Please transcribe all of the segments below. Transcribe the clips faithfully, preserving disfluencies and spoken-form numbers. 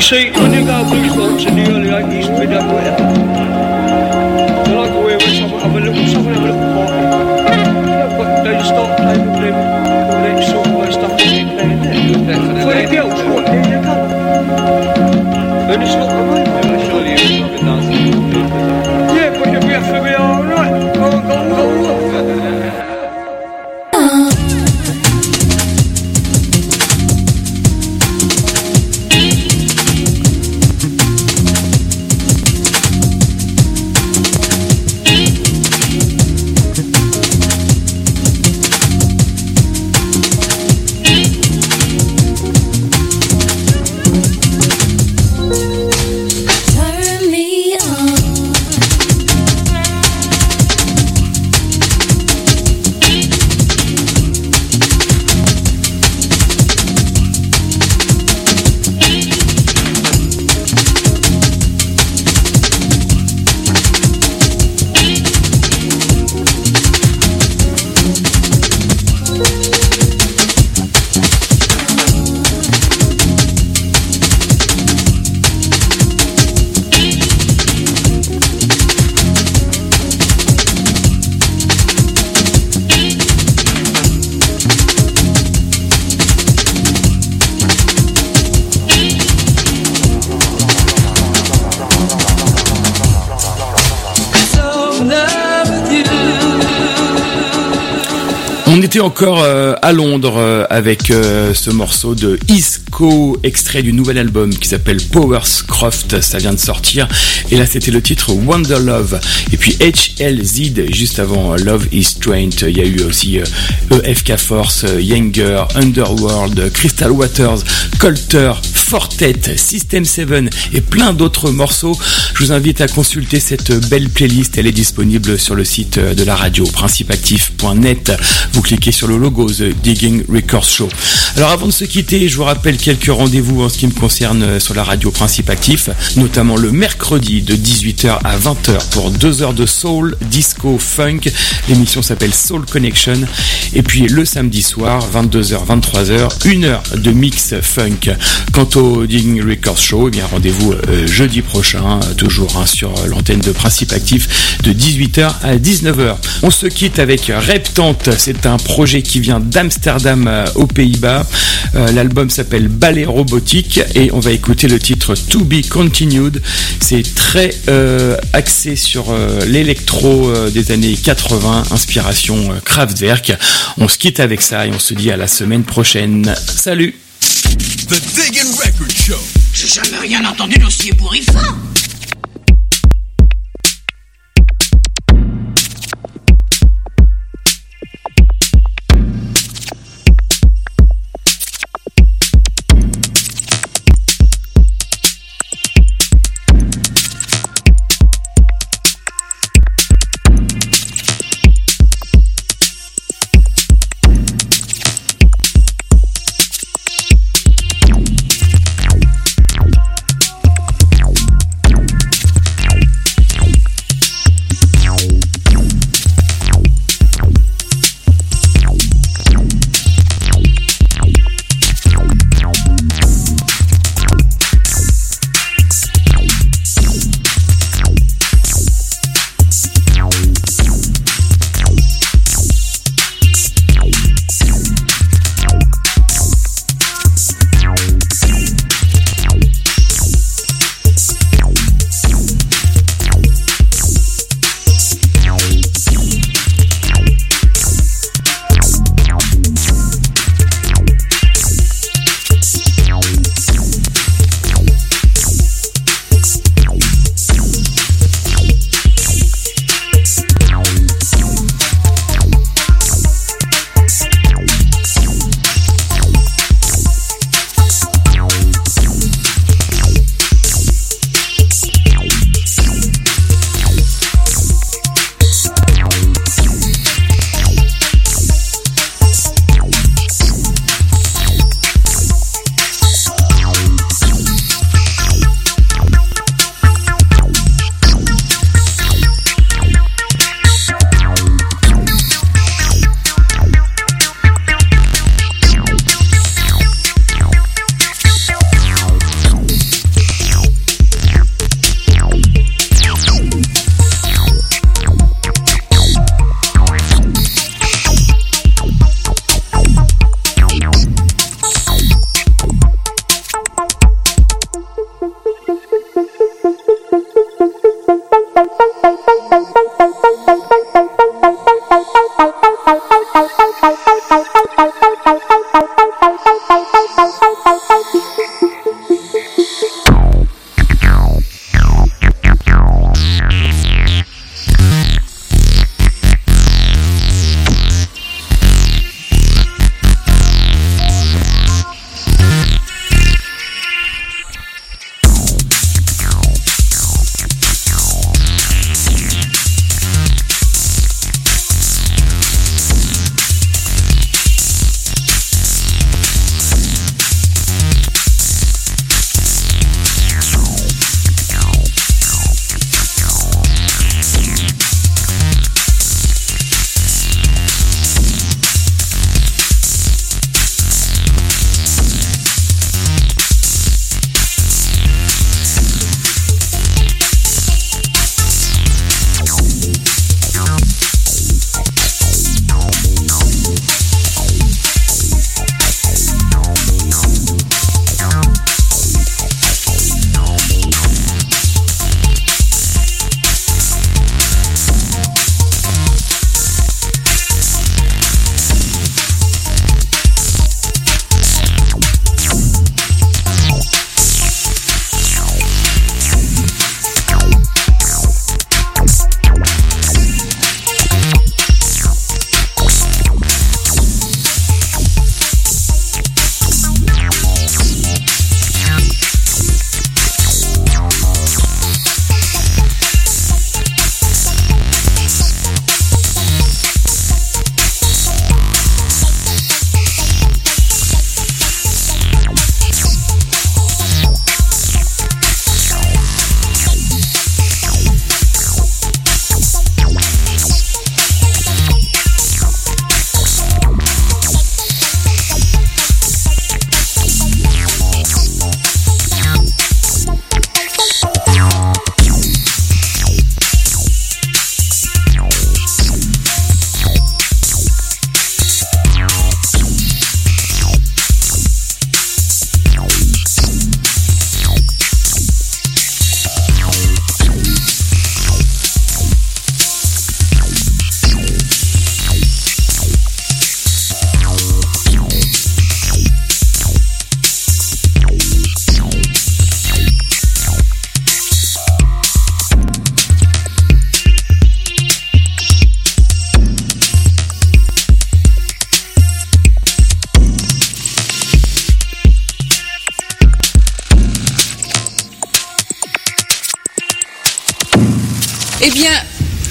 see, when you go blues box in the early eighties, we don't do it. So I go here with someone, have a little, someone have a little party. Yeah, but they start playing with them, all that sort of stuff that they're playing there. For the girls, what, there you go. And it's not the way. Yeah, surely it's not a dance. Yeah, but if we have to be alright, go on, go on, go on. On était encore euh, à Londres euh, avec euh, ce morceau de Isco, extrait du nouvel album qui s'appelle Powerscroft, ça vient de sortir. Et là c'était le titre Wonder Love. Et puis H L Z juste avant Love is Strange. Il y a eu aussi euh, E F K Force, euh, Younger, Underworld, Crystal Waters, Colter, Fortet, System sept et plein d'autres morceaux. Je vous invite à consulter cette belle playlist. Elle est disponible sur le site de la radio, principe actif point net. Vous cliquez sur le logo The Digging Records Show. Alors avant de se quitter, je vous rappelle quelques rendez-vous en ce qui me concerne sur la radio Principe Actif, notamment le mercredi de dix-huit heures à vingt heures pour deux heures de soul, disco, funk. L'émission s'appelle Soul Connection. Et puis le samedi soir, vingt-deux heures, vingt-trois heures, une heure de mix funk. Quant au Digging Records Show, eh bien rendez-vous euh, jeudi prochain, toujours hein, sur l'antenne de Principe Actif de dix-huit heures à dix-neuf heures. On se quitte avec Reptante. C'est un projet qui vient d'Amsterdam euh, aux Pays-Bas. Euh, l'album s'appelle Ballet Robotique et on va écouter le titre To Be Continued. C'est très euh, axé sur euh, l'électro euh, des années quatre-vingts, inspiration euh, Kraftwerk. On se quitte avec ça et on se dit à la semaine prochaine. Salut. The Diggin' Record Show. J'ai jamais rien entendu d'aussi ébouriffant.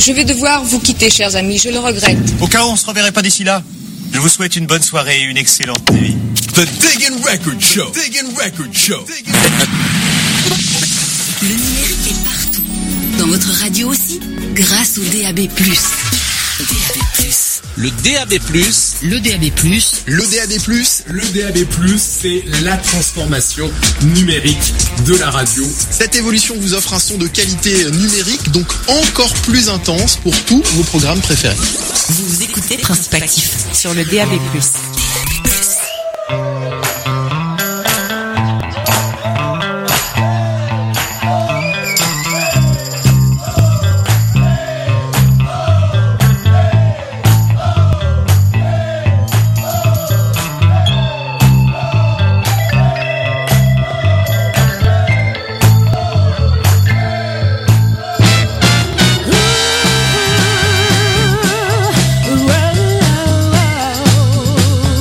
Je vais devoir vous quitter, chers amis, je le regrette. Au cas où on se reverrait pas d'ici là, je vous souhaite une bonne soirée et une excellente nuit. The Diggin' Record Show. Diggin' Record Show. Le numérique est partout. Dans votre radio aussi, grâce au D A B plus. D A B plus. Le D A B plus. Le D A B plus. Le D A B plus. Le D A B plus, c'est la transformation numérique de la radio. Cette évolution vous offre un son de qualité numérique, donc encore plus intense pour tous vos programmes préférés. Vous écoutez Principe Actif sur le D A B plus. Whoa, whoa, whoa.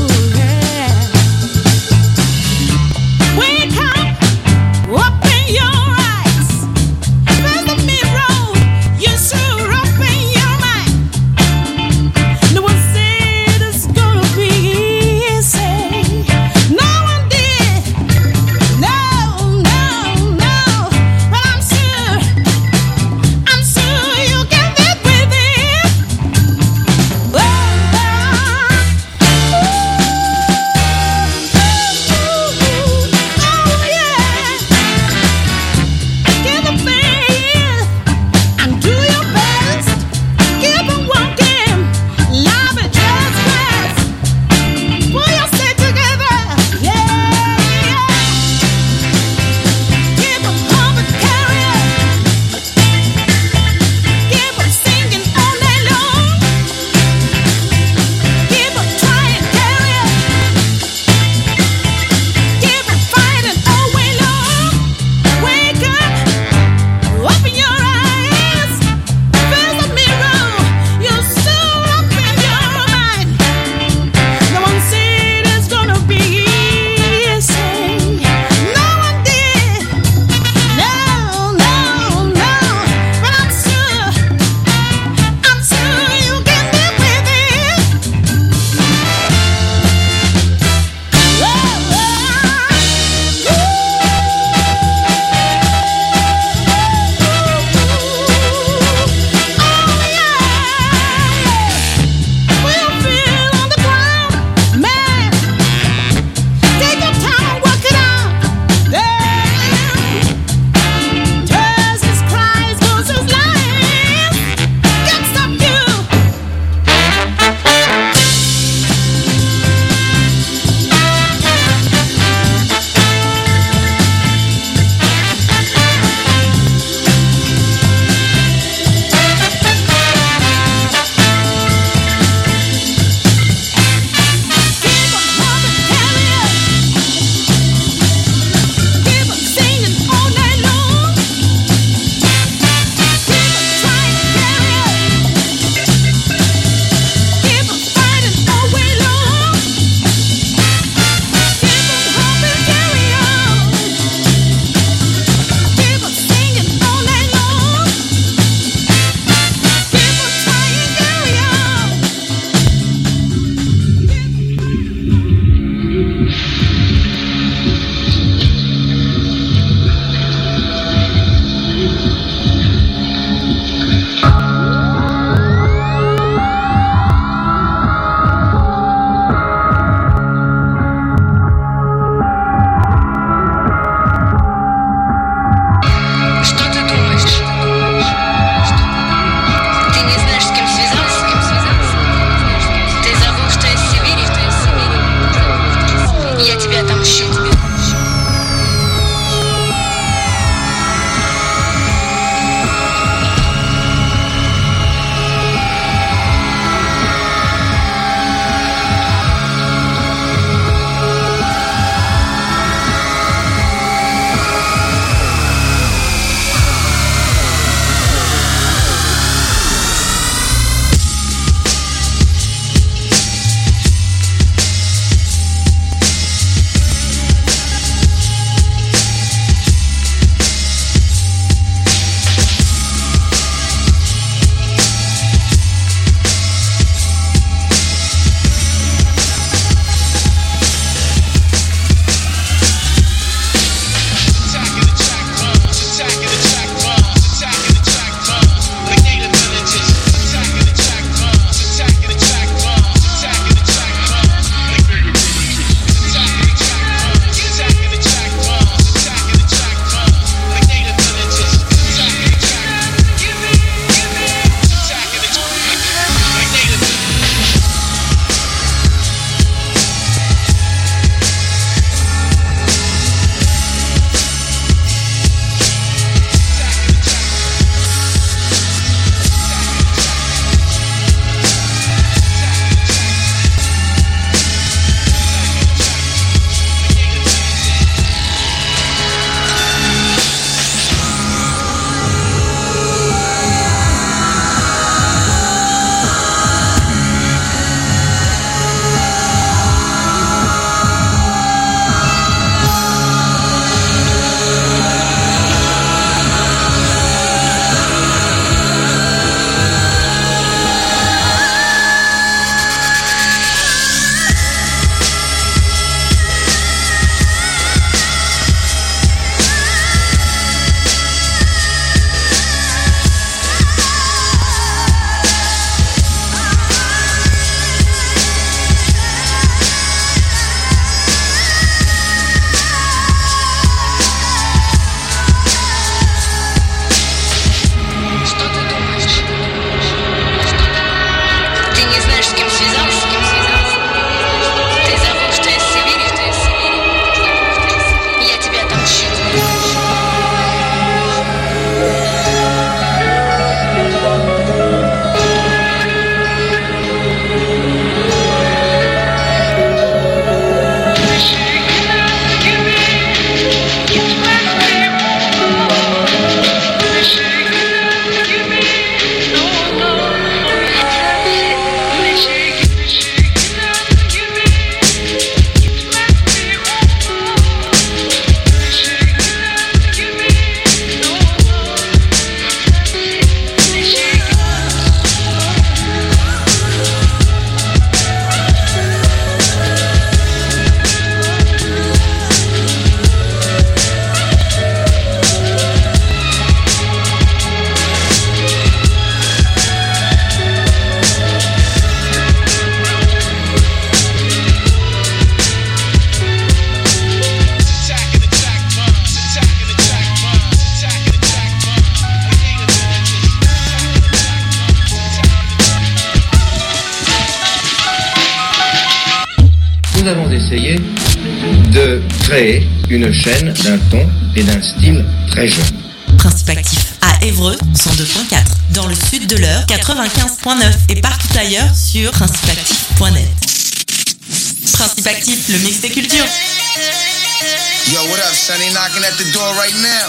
nous avons essayé de créer une chaîne d'un ton et d'un style très jeune. Principe actif à Évreux, cent deux point quatre, dans le sud de l'Eure, quatre-vingt-quinze point neuf et partout ailleurs sur principe actif point net. Principe Actif, le mix des cultures. Yo, what up, son? They knocking at the door right now.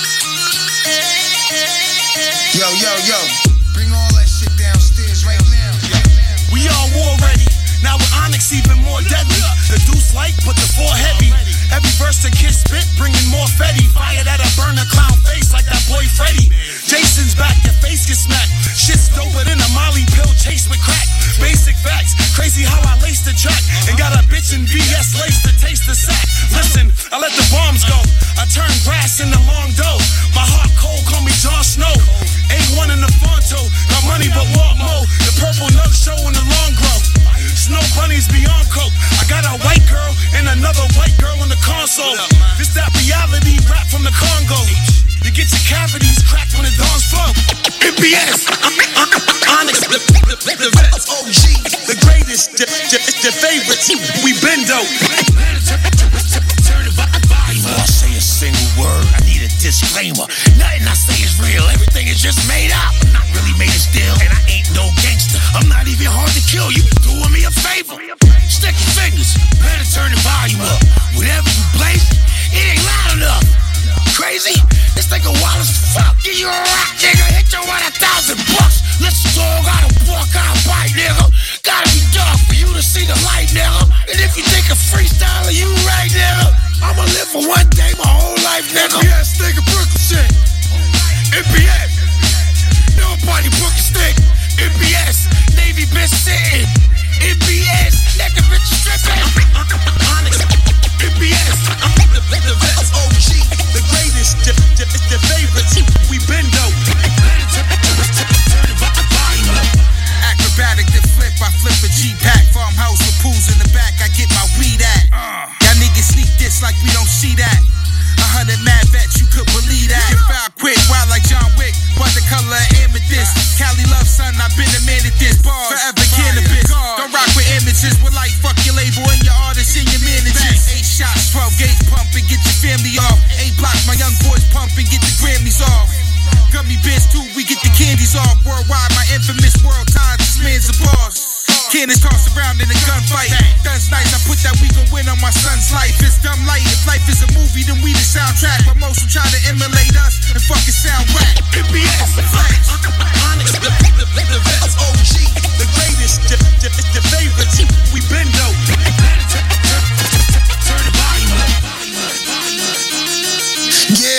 Yo, yo, yo, bring all that shit downstairs right now. We all war ready. Now with Onyx even more deadly. The deuce light, but the four heavy. Every verse the kid spit, bringing more fetty. Fire that'll burn a clown face like that boy Freddy. Jason's back, your face gets smacked. Shit's doper than a Molly pill chased with crack. Basic facts, crazy how I laced the track. And got a bitch in V S lace to taste the sack. Listen, I let the bombs go. I turn grass into long dough. My heart cold, call me Jon Snow. A one in the Fonto, got money but want more. The purple nug show in the long grow. Snow bunnies beyond coke. I got a white girl and another white girl in the console. This that reality rap from the Congo. You get your cavities cracked when the dawns flow. M B S, Onyx, the, the, the, the best, O G, the greatest, the, the, the favorites. We been dope. Turn the volume up. Say a single word. I need a disclaimer. Nothing I say is real. Everything is just made up. I'm not really made it still, and I ain't no gangster. I'm not even hard to kill. You doing me a favor. Stick your fingers. Better turn the volume up. Whatever you place, it ain't loud enough. Crazy? This nigga Wallace, fuck give you a rock, nigga. Hit you with a thousand bucks. Let's dog out a walk out bite, nigga. Gotta be dark for you to see the light, nigga. And if you think a freestyler, you right, nigga. I'ma live for one day, my whole life, nigga. Yes, nigga, Brooklyn shit. M B S. Nobody Brooklyn stick. M B S. Navy bitch sitting. M B S. Nigga bitch stripping. Onyx. M B S. The, the best O G. The greatest. The, the, the favorites. We been dope. Turn the volume up. Acrobatic to flip. I flip a G-Pack. Farmhouse with pools in the back. I get my weed at. Y'all niggas sneak this like we don't see that. A hundred mad vets, you could believe that. Get foul quick, wild like John Wick. What the color of amethyst? Cali love, son, I've been a man at this. Bars, forever cannabis. Don't rock with images. We're like, fuck your label and your artists and your managers. Eight shots, twelve gauge pump and get your family off. Eight blocks, my young boys pump and get the Grammys off. Gummy bears too, we get the candies off. Worldwide, my infamous world times, this man's a boss. Cannons tossed around in a gunfight. Guns nice, I put that we gon' win on my son's life. It's dumb light. If life is a movie, then we the soundtrack. But most will try to emulate us and fucking sound whack. M B S, Onyx, the, the, the, the best O G, the greatest, the, the, the favorites. We been dope. Turn the volume up. Yeah.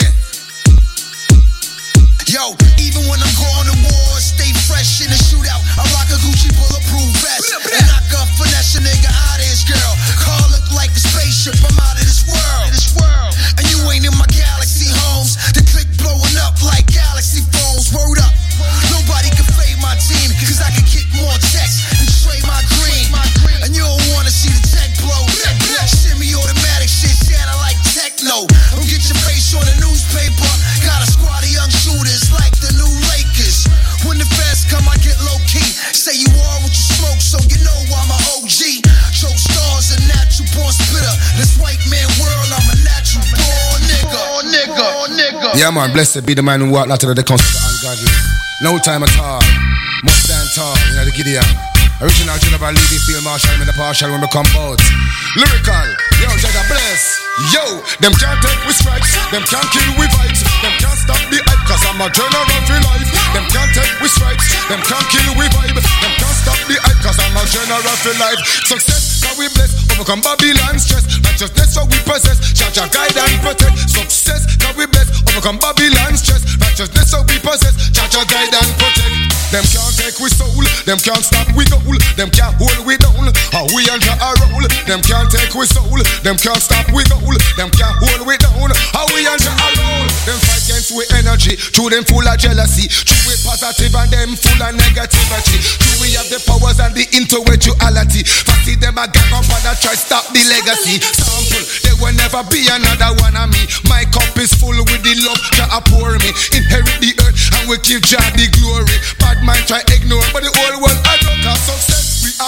Yo, even when I'm going to war, stay fresh in the shootout. I rock a Gucci bulletproof vest and knock a finesse a nigga out of his girl. Car look like a spaceship, I'm out of this world. This world. And you ain't in my galaxy homes. The click blowing up like galaxy phones. Word up. Nobody can fade my team, cause I can kick more checks and trade my green. And you don't wanna see the tech blow. Semi-automatic shit, sound like techno. Don't get your face on the newspaper. Got a squad of young shooters like the new Lakers. When the feds come, I get low key. Say you are what you smoke, so you know I'm a O G. Joe Star's a natural born spitter. This white man world, I'm a natural born nigga. Born nigga. Born nigga. Yeah, man, blessed be the man who walked out of the council ungodly. No time at all. Must stand tall, you know the Gideon. Original General Levy Field Marshal, I'm in the partial when we come out. Lyrical, yo, Jaja bless. Yo, them can't take we strikes, them can't kill we vibes, them can't stop the hype, cause I'm a general for life. Them can't take we strikes, them can't kill we vibe, them can't stop the hype, cause I'm a general for life. Success, how we bless, overcome Babylon stress. Righteousness, how we possess, Jaja guide and protect. Success, how we bless, overcome Babylon stress. Righteousness, how we possess, Jaja guide and protect. Them can't take we soul, them can't stop we goal, them can't hold we down. How we enter a roll, them can't take we soul, them can't stop we goal, them can't hold we down. How we enter a roll, them fight against we energy, through them full of jealousy, through we positive and them full of negativity. Through we have the powers and the intellectuality. Fancy them a gang up and a try stop the legacy. Sample, there will never be another one of me. My cup is full with the love Jah pour me. Inherit the earth and we give Jah the glory. Bad mind try ignore, but the whole world I don't have success. We are blessed.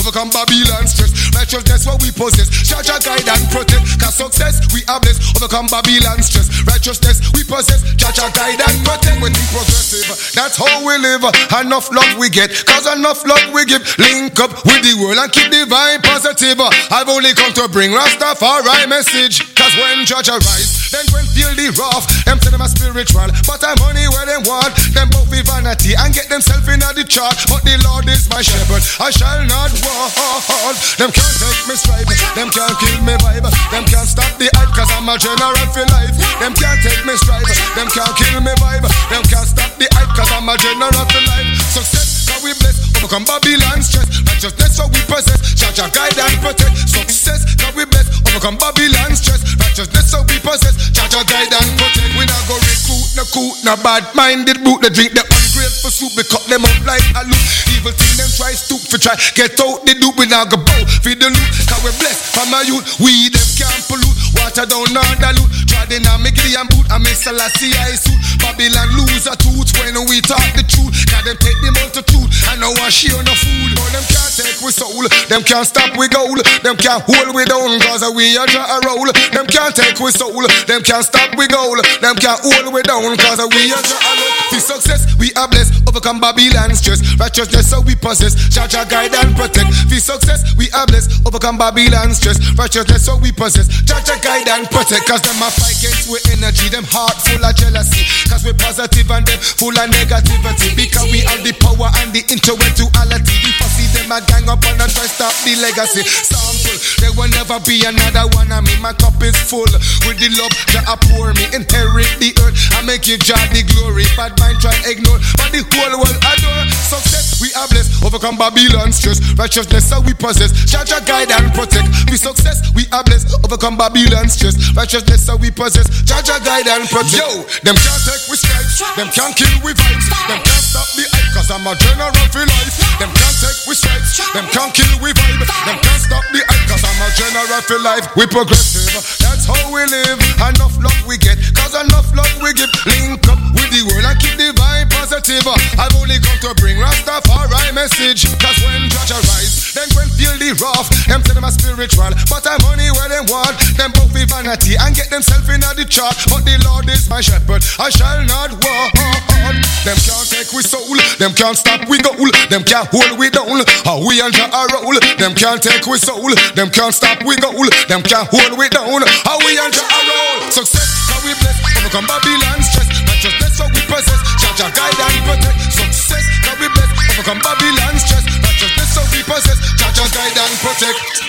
overcome Babylon's stress. Righteousness what we possess, Jah Jah guide and protect. Cause success we are blessed, overcome Babylon's stress. Righteousness we possess, Jah Jah guide and protect. We think progressive, that's how we live. Enough love we get, cause enough love we give. Link up with the world and keep the vibe positive. I've only come to bring Rastafari message. Cause when Jah Jah rise, then when feel the wrath. Them say them a spiritual, but I'm money where them want. Them both with vanity and get themselves in the chart. But the Lord is my shepherd, I shall not walk. Them can't take me stripe, them can't kill me vibe. Them can't stop the hype, cause I'm a general for life. Them can't take me stripe, them can't kill me vibe. Them can't stop the hype, cause I'm a general for life. Success, how we bless, overcome Babylon's stress. Righteousness, how we possess, Jah Jah guide and protect. Success, how we bless, overcome Babylon's stress. Righteousness, how we possess, Jah Jah guide and protect. We not go recruit, no coot, no bad-minded boot. They drink the ungrateful soup, we cut them up like a loop. Evil thing them try stoop for try, get out the dupe. We not go bow, feed the loot, cause we blessed from my youth. We them can't pollute, water down on the loot. Trodden on me Gideon boot, and me Selassie I suit. Babylon lose a tooth when we talk the truth. Cause them take the multitude, and now I share no food. No, them can't take we soul, them can't stop we goal. Them can't hold we down, cause we a draw a roll. Them can't take we soul, them can't stop we goal. Them can't hold we down, cause we a draw a roll. For success, we are blessed, overcome Babylon's stress. Righteousness, so we possess, Jah Jah guide and protect. For success, we are blessed, overcome Babylon's stress. Righteousness, so we possess, Jah Jah guide and protect. Cause them a fight against with energy, them heart full of jealousy. Cause we positive and them full of negativity. Because we have the power and the intellectuality. We foresee them a gang up and a try stop the legacy. Sample, there will never be another one of me. My cup is full with the love that I pour me. Inherit the earth and make give Jah the glory. Bad mind try ignore, but the whole world adore. Success, we are blessed, overcome Babylon's stress. Righteousness, how we possess, Jah Jah guide and protect. For success, we are blessed, overcome Babylon's stress. Righteousness, how we possess, Jah Jah guide and protect. Yo, them can't take we stripes, them can't kill we vibes. Them can't stop the hype, cause I'm a general for life. Them can't take we stripes, them can't kill we vibe. Them can't stop the hype, cause I'm a general for life. We progressive, that's how we live. Enough love we get, cause enough love we give. Link up with the world and keep the vibe positive. I've only come to bring Rastafari message. Cause when Jah Jah rise, then when feel the wrath. Them say them a spiritual, but I'm money where them want. Them both with vanity and get themselves in the chart. But the Lord is my shepherd, I shall not walk. Them can't take we soul, them can't stop we goal. Them can't hold we down, how we and Jah a roll. Them can't take we soul, them can't stop we goal. Them can't hold we down, how we and Jah a roll. Success, how we bless, overcome Babylon's stress. Righteousness, how we possess, Jah Jah guide and protect. Success, how we bless, overcome Babylon's stress. Righteousness, how we possess, Jah Jah guide and protect.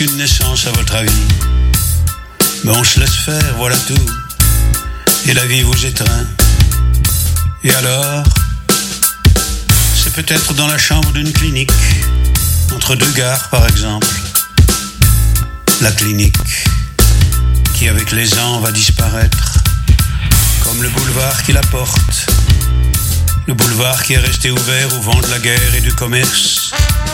une naissance à votre avis? Mais on se laisse faire, voilà tout. Et la vie vous étreint. Et alors? C'est peut-être dans la chambre d'une clinique, entre deux gares par exemple. La clinique, qui avec les ans va disparaître, comme le boulevard qui la porte. Le boulevard qui est resté ouvert au vent de la guerre et du commerce.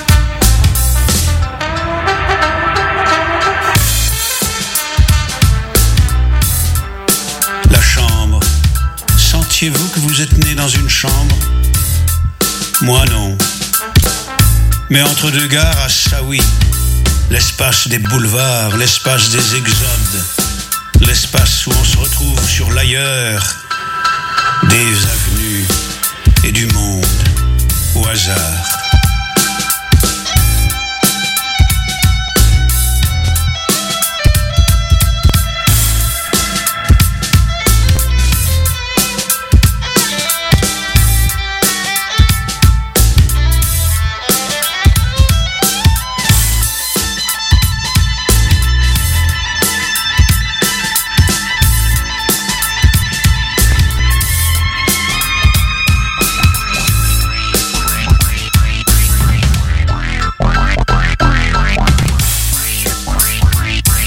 La chambre. Sentiez-vous que vous êtes né dans une chambre? Moi non. Mais entre deux gares, à ça oui. L'espace des boulevards, l'espace des exodes. L'espace où on se retrouve sur l'ailleurs. Des avenues et du monde au hasard.